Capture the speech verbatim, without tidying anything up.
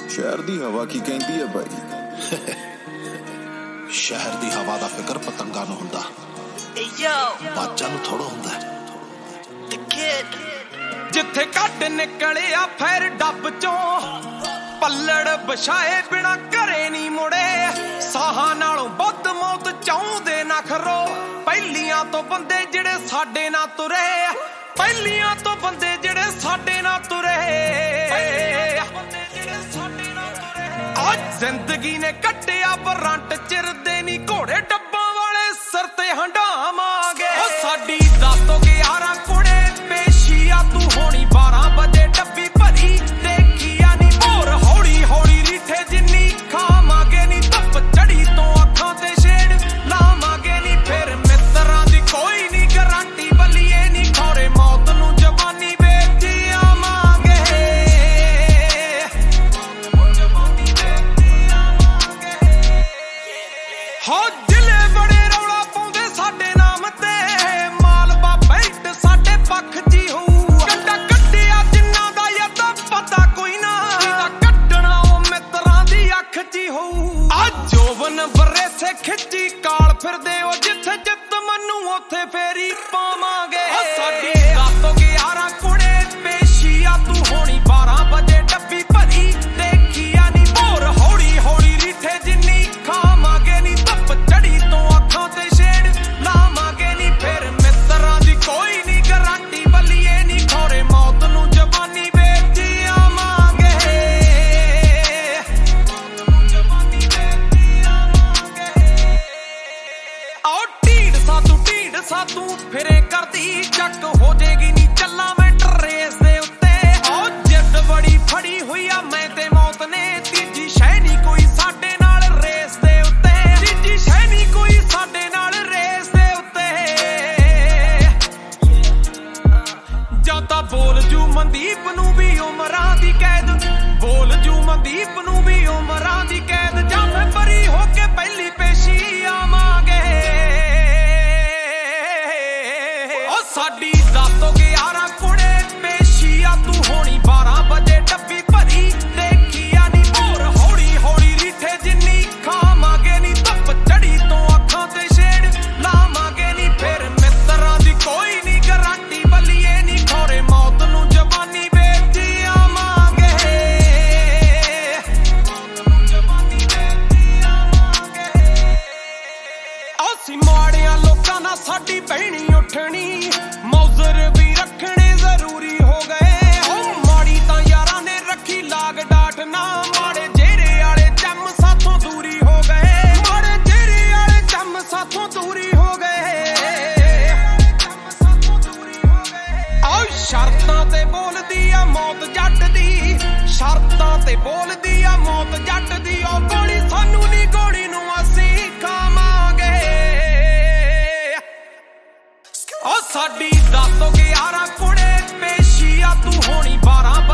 शहर दी हवा की कहती है भाई। शहर दी हवा दा फिकर पतंगा नूं हुंदा, बाजा नूं थोड़ा हुंदा है। जिथे कट निकलिया फिर डब चों पल्लड़ बछाए बिना घरे नहीं मुड़े। साहां नालों बद मौत चाहुंदे ना खरो, पहलियां तो बंदे जिहड़े साडे ना तुरे, पहलियां तो बंदे जिहड़े साडे ना तुरे। आज जिंदगी ने कट्टिया बरंट चिरदे नी घोड़े डब्बां वाले सिर ते हंडावांगे। ओ साडी दस तो ग्यारह कुड़े पेशिया तू होनी बारह बजे डब्बी भरी देखिया नी भोर हौली हौली रीठे जिन्नी खावांगे नी धुप चढ़ी तो अखां ते शेड लावांगे नी। फिर मित्रां दी कोई नी गारंटी बलिए नी खौरे मौत नूं जवानी वेची आवांगे। हो जिले बड़े रौला पाउंदे साडे नाम ते, मालवा बेल्ट साडे पक्ख ची होऊ। कट्टा कट्टिया जिन्ना दा यद पता कोई ना, कट्टना ओ मित्रां दी अख ची होऊ। आ जोवन बरेसे खिच्ची काल फिरदे ओ जिथे जित मनु उथे फेरी पावांगे। साडी दस तो ग्यारह कुड़े पेशिया तू होनी बारह बजे डब्बी भरी देखिया नी भोर हौली हौली रीठे जिन्नी खावांगे नी धुप चढ़ी तो अखां ते शेड लावांगे नी। फिर मित्रां दी कोई नी गारंटी बलिए नी खौरे मौत नूं जवानी वेची आवांगे। आओ ढीड सा तू ढीड सा तू फिरे करदी चक हो जेगी नी चला मैं रेस दे उत्ते। आओ जिद बड़ी फड़ी हुई आ मैं ते मौत ने, तीजी शै नी कोई साडे नाल रेस दे उत्ते, तीजी शै नी कोई साडे नाल रेस दे उत्ते। ਜਾਂ ਤਾਂ बोल जू मनदीप नूं भी उमरां दी कैद, बोल जू मनदीप नूं भी उमरां दी कैद, जां मैं बरी हो के पहली पेशी आवांगे। ओ साडी दस तो ग्यारह कुड़े पेशिया तू होनी बारह बजे डब्बी भरी देखिया नी भोर हौली हौली रीठे जिन्नी खावांगे नी धुप चढ़ी तो अखां ते शेड लावांगे नी। फिर मित्रां दी कोई नी गारंटी बलिए नी खौरे मौत नूं जवानी वेची आवांगे। ਅਸੀਂ ਮਾੜਿਆਂ ਲੋਕਾਂ ਨਾਲ ਸਾਡੀ ਬਹਿਣੀ ਉੱਠਣੀ, ਮੌਜ਼ਰ ਵੀ ਰੱਖਣੇ ਜ਼ਰੂਰੀ ਹੋ ਗਏ। ਓ ਮਾੜੀ ਤਾਂ ਯਾਰਾਂ ਨੇ ਰੱਖੀ ਲਾਗ ਡਾਟ ਨਾ, ਮਾੜੇ ਜੇਰੇ ਵਾਲੇ ਚੰਮ ਸਾਥੋਂ ਦੂਰੀ ਹੋ ਗਏ, ਮਾੜੇ ਜੇਰੇ ਵਾਲੇ ਚੰਮ ਸਾਥੋਂ ਦੂਰੀ ਹੋ ਗਏ। ਆਓ ਸ਼ਰਤਾਂ ਤੇ ਬੋਲਦੀ ਆ ਮੌਤ ਜੱਟ ਦੀ, ਸ਼ਰਤਾਂ ਤੇ ਬੋਲਦੀ ਆ ਮੌਤ ਜੱਟ ਦੀ। ਉਹ ਗੋਲੀ ਸਾਨੂੰ ਨੀ ਗੋਲੀ ਨੂੰ ਅਸੀਂ ਖਾਵਾਂਗੇ। ओ साडी दस तो ग्यारह कुड़े पेशिया तू होनी बारह